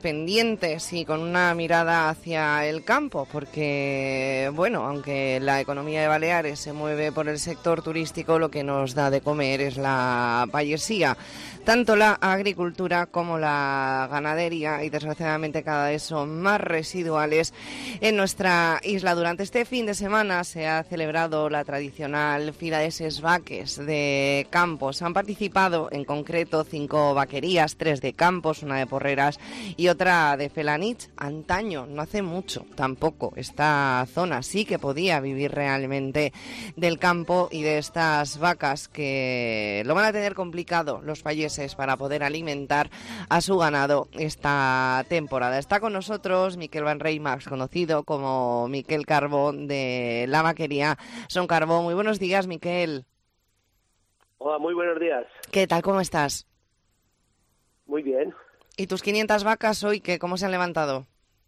pendientes y con una mirada hacia el campo, porque, bueno, aunque la economía de Baleares se mueve por el sector turístico, lo que nos da de comer es la payesía. Tanto la agricultura como la ganadería, y desgraciadamente cada vez son más residuales en nuestra isla. Durante este fin de semana se ha celebrado la tradicional Fira de Ses Vaques de Campos. Han participado en concreto 5 vaquerías, 3 de Campos, una de Porreras y otra de Felanitx. Antaño, no hace mucho tampoco, esta zona sí que podía vivir realmente del campo y de estas vacas, que lo van a tener complicado los payeses para poder alimentar a su ganado esta temporada. Está con nosotros Miquel Van Rey, más conocido como Miquel Carbó, de la vaquería Son Carbó. Muy buenos días, Miquel. Hola, muy buenos días. ¿Qué tal? ¿Cómo estás? Muy bien. ¿Y tus 500 vacas hoy cómo se han levantado?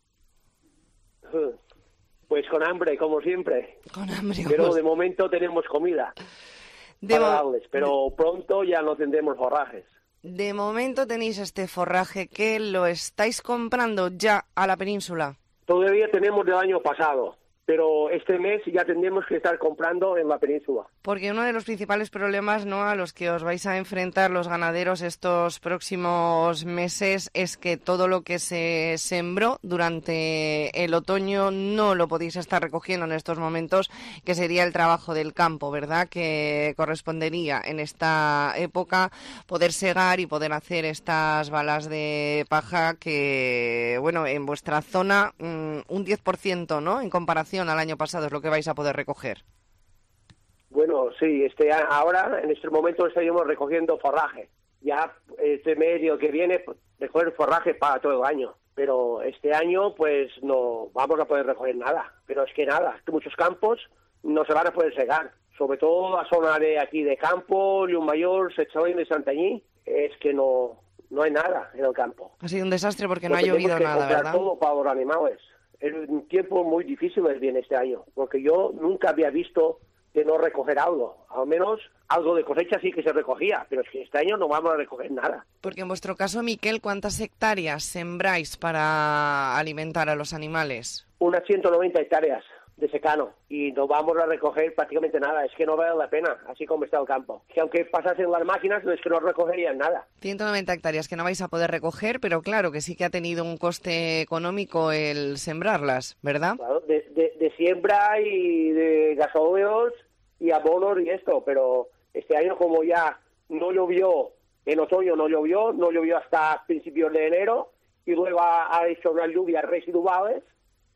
Pues con hambre, como siempre. Con hambre. Pero de momento tenemos comida para darles, pero pronto ya no tendremos forrajes. De momento tenéis este forraje, que lo estáis comprando ya a la península. Todavía tenemos del año pasado, pero este mes ya tendremos que estar comprando en la península. Porque uno de los principales problemas, ¿no?, a los que os vais a enfrentar los ganaderos estos próximos meses es que todo lo que se sembró durante el otoño no lo podéis estar recogiendo en estos momentos, que sería el trabajo del campo, ¿verdad?, que correspondería en esta época poder segar y poder hacer estas balas de paja que, bueno, en vuestra zona un 10%, ¿no?, en comparación al año pasado es lo que vais a poder recoger. Bueno, sí, ahora en este momento estaríamos recogiendo forraje. Ya este medio que viene, recoger forraje para todo el año. Pero este año pues no vamos a poder recoger nada. Pero es que nada, que muchos campos no se van a poder segar. Sobre todo la zona de aquí de Campo, Llummayor, Sechauín de Santanyí, es que no hay nada en el campo. Ha sido un desastre porque no ha llovido nada, ¿verdad? Todo para los animales. Es un tiempo muy difícil viene este año, porque yo nunca había visto de no recoger algo, al menos algo de cosecha sí que se recogía, pero es que este año no vamos a recoger nada. Porque en vuestro caso, Miquel, ¿cuántas hectáreas sembráis para alimentar a los animales? Unas 190 hectáreas de secano, y no vamos a recoger prácticamente nada, es que no vale la pena, así como está el campo. Que aunque pasasen las máquinas, es que no recogerían nada. 190 hectáreas que no vais a poder recoger, pero claro que sí que ha tenido un coste económico el sembrarlas, ¿verdad? Claro, de siembra y de gasóleos y abonos y esto, pero este año como ya no llovió, en otoño no llovió hasta principios de enero, y luego ha hecho unas lluvias residuales,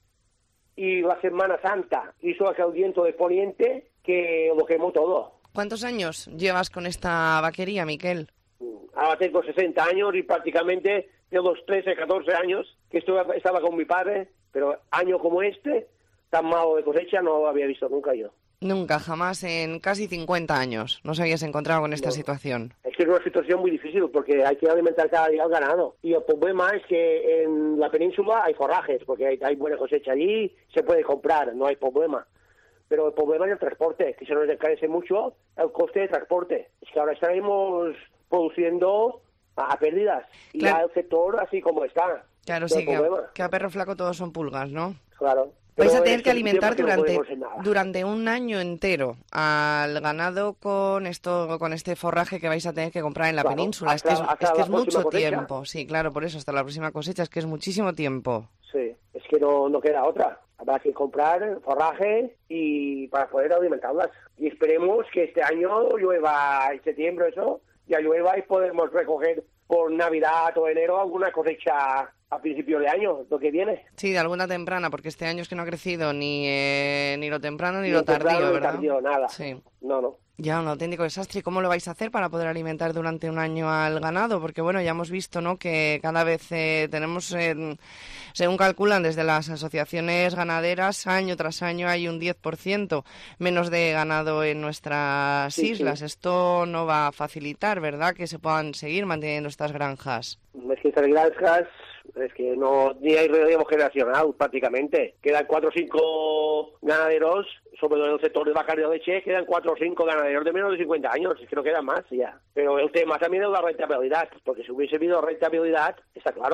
y la Semana Santa hizo aquel viento de poniente que lo quemó todo. ¿Cuántos años llevas con esta vaquería, Miquel? Ahora tengo 60 años y prácticamente de los 13, 14 años que estaba con mi padre, pero año como este, tan malo de cosecha, no lo había visto nunca yo. Nunca, jamás en casi 50 años nos habías encontrado con esta situación. Es que es una situación muy difícil porque hay que alimentar cada día al ganado. Y el problema es que en la península hay forrajes, porque hay buena cosecha allí, se puede comprar, no hay problema. Pero el problema es el transporte, que se nos encarece mucho el coste de transporte. Es que ahora estaremos produciendo a pérdidas. Y claro, ya el sector así como está. Claro, sí, que a perro flaco todos son pulgas, ¿no? Claro. Vais a tener que alimentar durante un año entero al ganado con este forraje que vais a tener que comprar en la península. Es que es mucho tiempo. Sí, claro, por eso, hasta la próxima cosecha, es que es muchísimo tiempo. Sí, es que no queda otra. Habrá que comprar forraje y para poder alimentarlas. Y esperemos que este año llueva en septiembre, eso, ya llueva y podemos recoger por Navidad o enero alguna cosecha a principio de año, lo que viene. Sí, de alguna temprana, porque este año es que no ha crecido ni lo temprano ni lo tardío, ¿verdad? Tardío, nada. Sí. No. Ya, un auténtico desastre. ¿Y cómo lo vais a hacer para poder alimentar durante un año al ganado? Porque, bueno, ya hemos visto, ¿no?, que cada vez tenemos, según calculan desde las asociaciones ganaderas, año tras año hay un 10% menos de ganado en nuestras islas. Sí. Esto no va a facilitar, ¿verdad?, que se puedan seguir manteniendo estas granjas. Es que estas granjas, es que no ni hay relevo generacional prácticamente. Quedan 4 o 5 ganaderos, sobre todo en el sector de vaca de leche, quedan 4 o 5 ganaderos de menos de 50 años, es que no quedan más ya. Pero el tema también es la rentabilidad, porque si hubiese habido rentabilidad, está claro,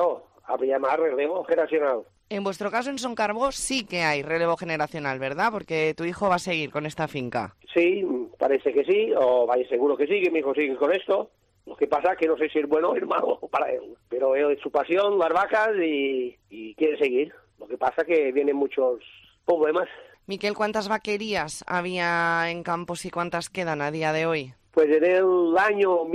habría más relevo generacional. En vuestro caso, en Son Carbó, sí que hay relevo generacional, ¿verdad? Porque tu hijo va a seguir con esta finca. Sí, parece que sí, o vaya seguro que sí, que mi hijo sigue con esto. Lo que pasa es que no sé si es bueno o es malo para él. Pero él es su pasión, las vacas, y quiere seguir. Lo que pasa es que vienen muchos problemas. Miquel, ¿cuántas vaquerías había en Campos y cuántas quedan a día de hoy? Pues en el año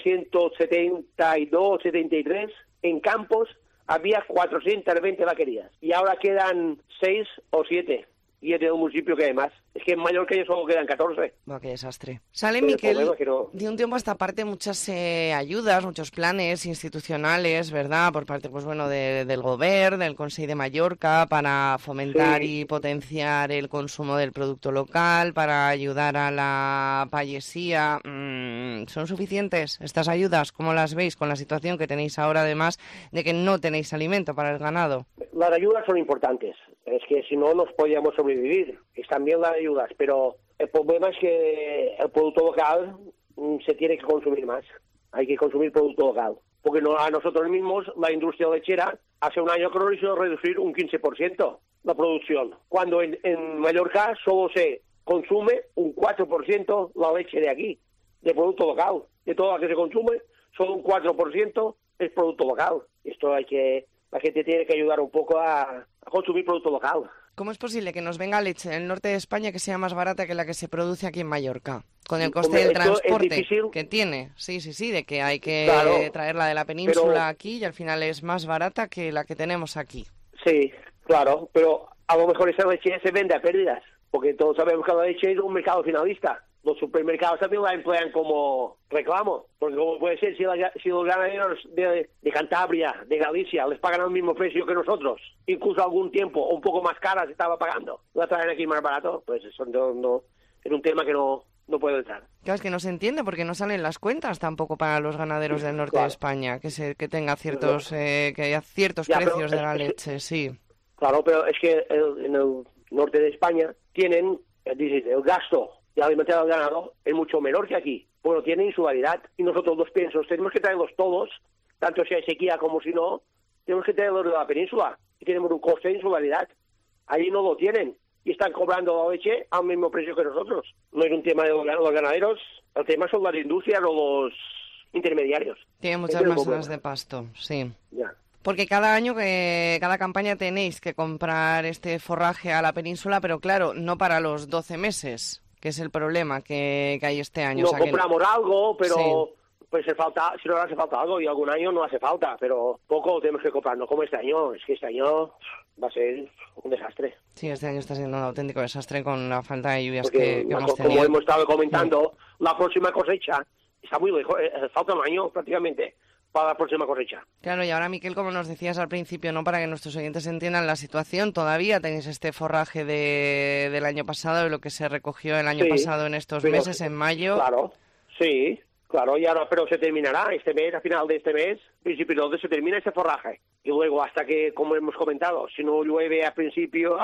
1972-73, en Campos había 420 vaquerías. Y ahora quedan 6 o 7. Y en el municipio que hay más. Es que en Mallorca ya solo quedan 14. Buah, qué desastre. Sale, Miquel, de un tiempo a esta parte muchas ayudas, muchos planes institucionales, ¿verdad? Por parte, pues bueno, del Govern, del Consell de Mallorca, para fomentar y potenciar el consumo del producto local, para ayudar a la payesía. ¿Son suficientes estas ayudas? ¿Cómo las veis con la situación que tenéis ahora, además de que no tenéis alimento para el ganado? Las ayudas son importantes. Es que si no, nos podíamos sobrevivir. Están bien las ayudas, pero el problema es que el producto local se tiene que consumir más. Hay que consumir producto local. Porque no, a nosotros mismos, la industria lechera, hace un año que nos hizo reducir un 15% la producción. Cuando en Mallorca solo se consume un 4% la leche de aquí, de producto local. De todo lo que se consume, solo un 4% es producto local. Esto la gente tiene que ayudar un poco a consumir producto local. ¿Cómo es posible que nos venga leche del norte de España que sea más barata que la que se produce aquí en Mallorca? Con el coste del transporte que tiene. Sí, de que hay que traerla de la península aquí y al final es más barata que la que tenemos aquí. Sí, claro, pero a lo mejor esa leche se vende a pérdidas, porque todos sabemos que la leche es un mercado finalista. Los supermercados también la emplean como reclamo, porque como puede ser si los ganaderos de Cantabria, de Galicia, les pagan al mismo precio que nosotros, incluso algún tiempo un poco más cara se estaba pagando, la traen aquí más barato, pues eso no es un tema que no puedo entrar. Claro, es que no se entiende porque no salen las cuentas tampoco para los ganaderos del norte de España, que tenga ciertos que haya ciertos precios de la leche, sí. Claro, pero es que en el norte de España tienen el gasto de alimentar al ganado es mucho menor que aquí. Bueno, tiene insularidad y nosotros los piensos tenemos que traerlos todos, tanto si hay sequía como si no, tenemos que traerlos de la península y tenemos un coste de insularidad. Ahí no lo tienen y están cobrando la leche al mismo precio que nosotros. No es un tema de los ganaderos, el tema son las industrias o los intermediarios. Tiene muchas más zonas de pasto, sí. Ya. Porque cada año, cada campaña tenéis que comprar este forraje a la península, pero claro, no para los 12 meses, que es el problema que hay este año. No, o sea, compramos algo, pero pues si no hace falta algo y algún año no hace falta, pero poco tenemos que comprar, no como este año. Es que este año va a ser un desastre. Sí, este año está siendo un auténtico desastre con la falta de lluvias que hemos tenido. Como hemos estado comentando, la próxima cosecha está muy lejos, falta un año prácticamente para la próxima cosecha. Claro, y ahora, Miquel, como nos decías al principio, ¿no? Para que nuestros oyentes entiendan la situación, todavía tenéis este forraje del año pasado, de lo que se recogió el año pasado en estos meses, en mayo. Claro, sí, claro, y ahora, pero se terminará este mes, a final de este mes, principio de donde se termina ese forraje. Y luego, hasta que, como hemos comentado, si no llueve a principios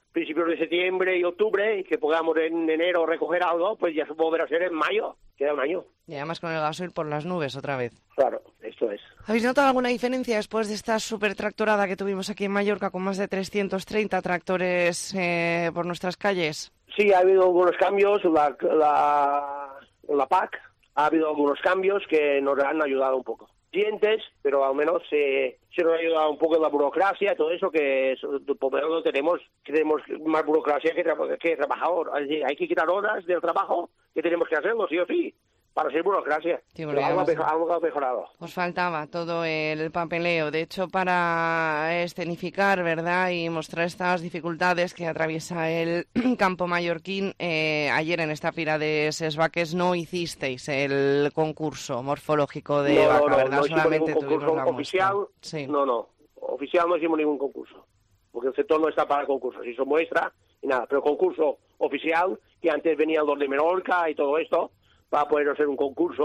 de septiembre y octubre, y que podamos en enero recoger algo, pues ya se volverá a ser en mayo. Queda un año. Y además con el gasoil por las nubes otra vez. Claro, esto es. ¿Habéis notado alguna diferencia después de esta súper tractorada que tuvimos aquí en Mallorca con más de 330 tractores por nuestras calles? Sí, ha habido algunos cambios en la PAC. Ha habido algunos cambios que nos han ayudado un poco. Dientes, pero al menos se nos ha ayudado un poco en la burocracia, todo eso que por lo menos tenemos más burocracia que trabajador. Hay que quitar horas del trabajo que tenemos que hacerlo, sí o sí, para ser burocracia. Sí, algo ha mejorado. Os faltaba todo el papeleo. De hecho, para escenificar, ¿verdad?, y mostrar estas dificultades que atraviesa el campo mallorquín, ayer en esta fira de Ses Vaques no hicisteis el concurso morfológico de vaca, ¿verdad? No solamente ningún concurso oficial. Sí. No. Oficial no hicimos ningún concurso. Porque el sector no está para concursos. Hizo muestra y nada. Pero concurso oficial, que antes venían los de Menorca y todo esto, para poder hacer un concurso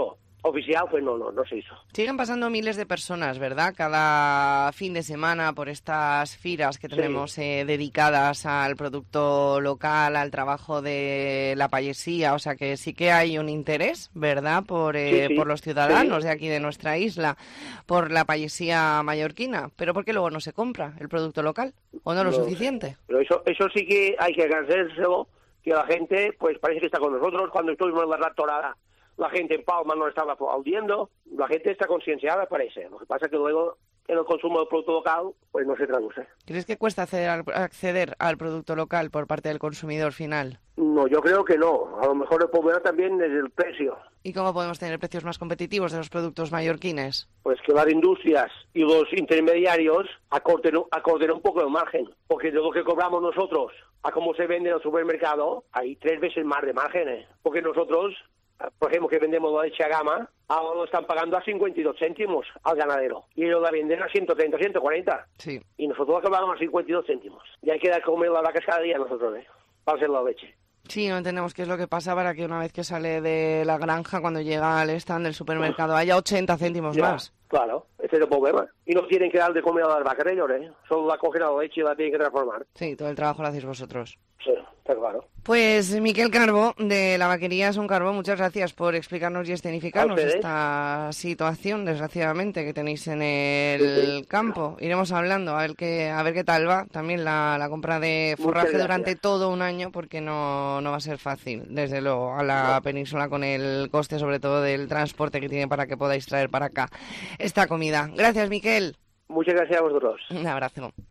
oficial, pues no se hizo. Siguen pasando miles de personas, ¿verdad? Cada fin de semana por estas firas que tenemos dedicadas al producto local, al trabajo de la payesía, o sea que sí que hay un interés, ¿verdad? Por los ciudadanos de aquí de nuestra isla, por la payesía mallorquina, pero ¿por qué luego no se compra el producto local? ¿O no lo suficiente? Pero eso sí que hay que agradecérselo, que la gente, pues parece que está con nosotros. Cuando estuvimos en la raptorada, la gente en Palma no estaba aplaudiendo, la gente está concienciada, parece. Lo que pasa es que luego en el consumo del producto local, pues no se traduce. ¿Crees que cuesta acceder al producto local por parte del consumidor final? No, yo creo que no. A lo mejor el problema también es el precio. ¿Y cómo podemos tener precios más competitivos de los productos mallorquines? Pues que las industrias y los intermediarios acorten un poco el margen, porque de lo que cobramos nosotros a cómo se vende en el supermercado, hay 3 veces más de márgenes, porque nosotros, por ejemplo, que vendemos la leche a gama, ahora lo están pagando a 52 céntimos al ganadero, y ellos la venden a 130, 140, sí. Y nosotros la cobramos a 52 céntimos. Y hay que dar a comer las vacas cada día nosotros, para hacer la leche. Sí, no entendemos qué es lo que pasa para que una vez que sale de la granja, cuando llega al stand del supermercado, haya 80 céntimos más. Claro, ese es el problema. Y no tienen que dar de comer a las vacas, señores. Solo la cogen a la leche y la tienen que transformar. Sí, todo el trabajo lo hacéis vosotros. Sí, está claro. Pues Miquel Carbó, de la vaquería Son Carbó, muchas gracias por explicarnos y escenificarnos esta situación, desgraciadamente, que tenéis en el campo. Iremos hablando, a ver qué tal va también la compra de forraje durante todo un año, porque no va a ser fácil, desde luego, a la península, con el coste sobre todo del transporte que tiene para que podáis traer para acá esta comida. Gracias, Miquel. Muchas gracias a vosotros. Un abrazo.